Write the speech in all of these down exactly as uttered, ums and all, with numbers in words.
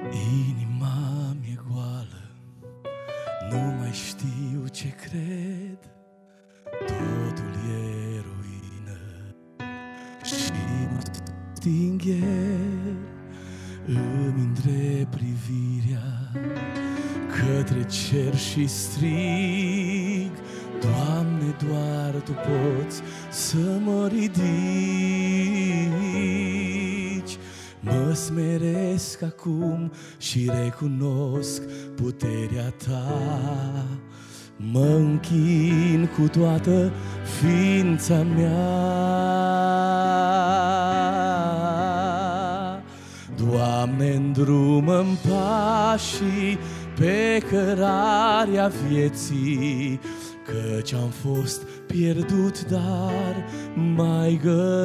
Inima mi-e goală, nu mai știu ce cred, totul e ruină și mă sting ieri. Îmi îndrept privirea către cer și strig: Doamne, doar Tu poți să mă ridici. Mă smeresc acum și recunosc puterea Ta. Mă închin cu toată ființa mea. Doamne, îndrumă-mi pașii pe cărarea vieții, căci am fost pierdut, dar m-ai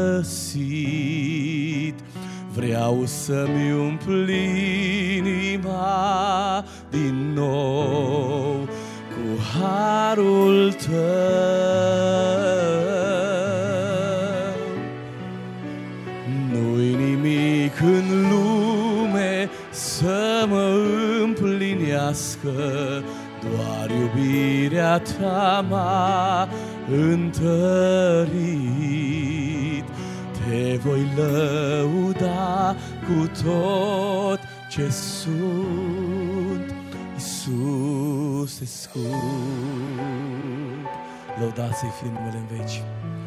găsit. Vreau să-mi umpli inima din nou cu harul Tău. Nu-i nimic în lume să mă împlinească, doar iubirea Ta m-a întărit. Te voi lăuda cu tot ce sunt, Iisuse scump. Lăudați-i fie numele în veci.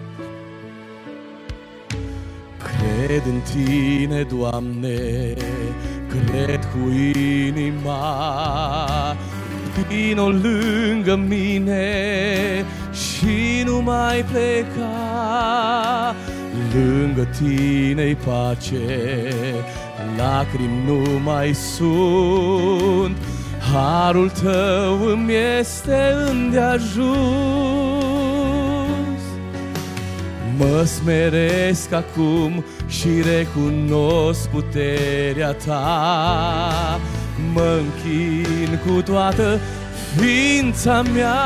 Cred în Tine, Doamne, cred cu inima, vino lângă mine și nu mai pleca. Lângă Tine-i pace, lacrimi nu mai sunt, harul Tău îmi este îndeajuns. Mă smeresc acum și recunosc puterea Ta. Mă închin cu toată ființa mea.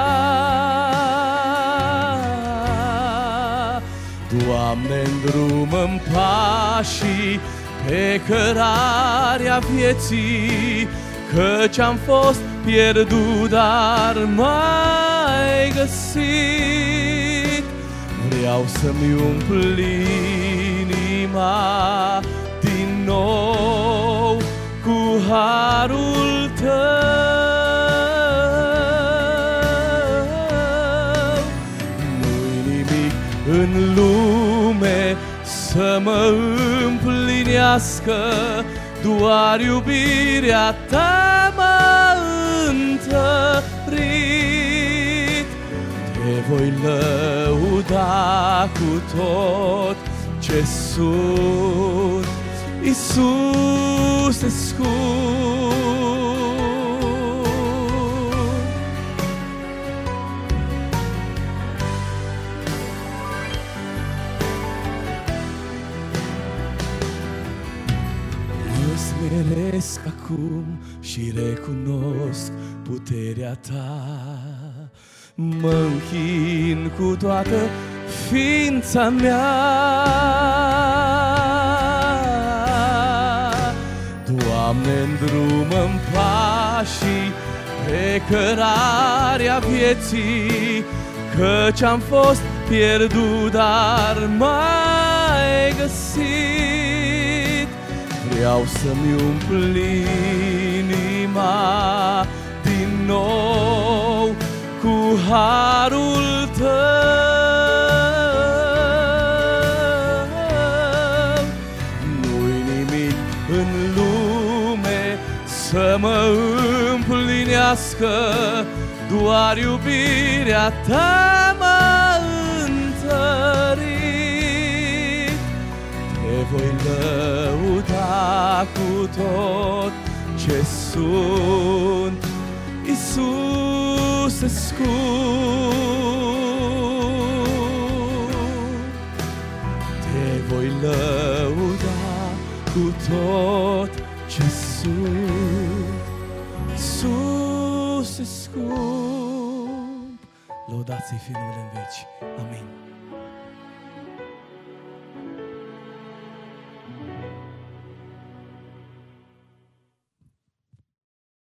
Doamne, îndrumă-mi pașii pe cărarea vieții, căci am fost pierdut, dar m-ai găsit. Vreau să-mi umpli inima din nou cu harul Tău. Nu-i nimic în lume să mă împlinească, doar iubirea Ta m-a întărit. Te voi lăuda cu tot ce sunt, Iisuse scump. Mă smeresc acum și recunosc puterea Ta. Mă închin cu toată ființa mea. Doamne, îndrumă-mi pașii pe cărarea vieții, căci am fost pierdut, dar m-ai găsit. Vreau să-mi umpli inima din nou cu harul Tău. Nu-i nimic în lume să mă împlinească, doar iubirea Ta m-a întărit. Te voi lăuda cu tot ce sunt, Iisuse scump. Te voi lăuda cu tot ce sunt, Iisuse scump. Lăudați-i fie numele în veci. Amin.